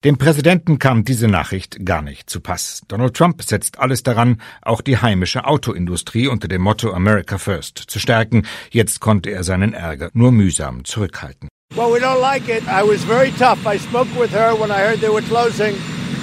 Dem Präsidenten kam diese Nachricht gar nicht zu Pass. Donald Trump setzt alles daran, auch die heimische Autoindustrie unter dem Motto America First zu stärken. Jetzt konnte er seinen Ärger nur mühsam zurückhalten. Well, we don't like it. I was very tough. I spoke with her when I heard they were closing.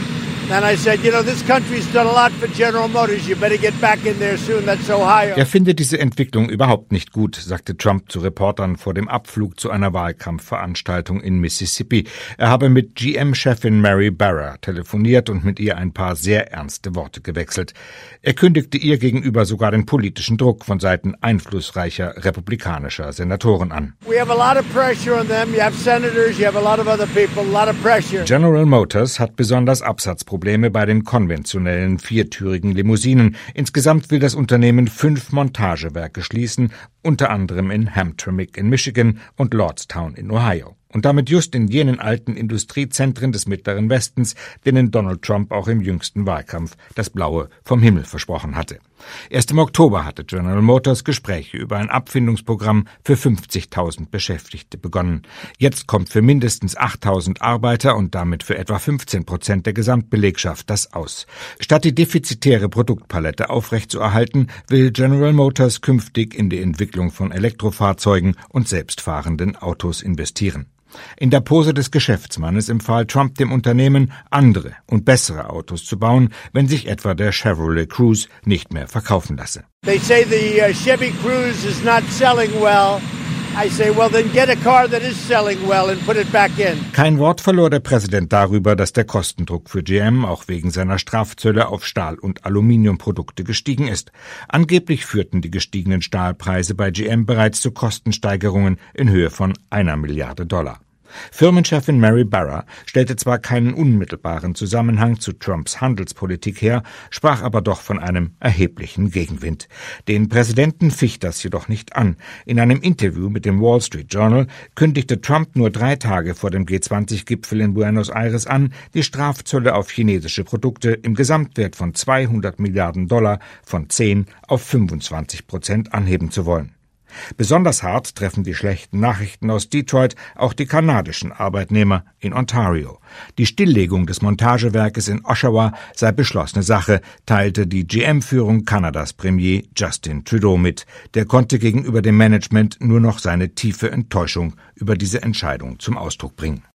And I said, this country's done a lot for General Motors. You better get back in there soon. That's Ohio. Er findet diese Entwicklung überhaupt nicht gut, sagte Trump zu Reportern vor dem Abflug zu einer Wahlkampfveranstaltung in Mississippi. Er habe mit GM-Chefin Mary Barra telefoniert und mit ihr ein paar sehr ernste Worte gewechselt. Er kündigte ihr gegenüber sogar den politischen Druck von Seiten einflussreicher republikanischer Senatoren an. We have a lot of pressure on them. You have senators, you have a lot of other people, a lot of pressure. General Motors hat besonders Absatzprobleme bei den konventionellen viertürigen Limousinen. Insgesamt will das Unternehmen 5 Montagewerke schließen, unter anderem in Hamtramck in Michigan und Lordstown in Ohio. Und damit just in jenen alten Industriezentren des Mittleren Westens, denen Donald Trump auch im jüngsten Wahlkampf das Blaue vom Himmel versprochen hatte. Erst im Oktober hatte General Motors Gespräche über ein Abfindungsprogramm für 50.000 Beschäftigte begonnen. Jetzt kommt für mindestens 8.000 Arbeiter und damit für etwa 15% der Gesamtbelegschaft das aus. Statt die defizitäre Produktpalette aufrechtzuerhalten, will General Motors künftig in die Entwicklung von Elektrofahrzeugen und selbstfahrenden Autos investieren. In der Pose des Geschäftsmannes empfahl Trump dem Unternehmen, andere und bessere Autos zu bauen, wenn sich etwa der Chevrolet Cruze nicht mehr verkaufen lasse. They say the Chevy Cruze is not selling well. I say, well, then get a car that is selling well and put it back in. Kein Wort verlor der Präsident darüber, dass der Kostendruck für GM auch wegen seiner Strafzölle auf Stahl- und Aluminiumprodukte gestiegen ist. Angeblich führten die gestiegenen Stahlpreise bei GM bereits zu Kostensteigerungen in Höhe von $1 Milliarde. Firmenchefin Mary Barra stellte zwar keinen unmittelbaren Zusammenhang zu Trumps Handelspolitik her, sprach aber doch von einem erheblichen Gegenwind. Den Präsidenten ficht das jedoch nicht an. In einem Interview mit dem Wall Street Journal kündigte Trump nur 3 Tage vor dem G20-Gipfel in Buenos Aires an, die Strafzölle auf chinesische Produkte im Gesamtwert von $200 Milliarden von 10 auf 25% anheben zu wollen. Besonders hart treffen die schlechten Nachrichten aus Detroit auch die kanadischen Arbeitnehmer in Ontario. Die Stilllegung des Montagewerkes in Oshawa sei beschlossene Sache, teilte die GM-Führung Kanadas Premier Justin Trudeau mit. Der konnte gegenüber dem Management nur noch seine tiefe Enttäuschung über diese Entscheidung zum Ausdruck bringen.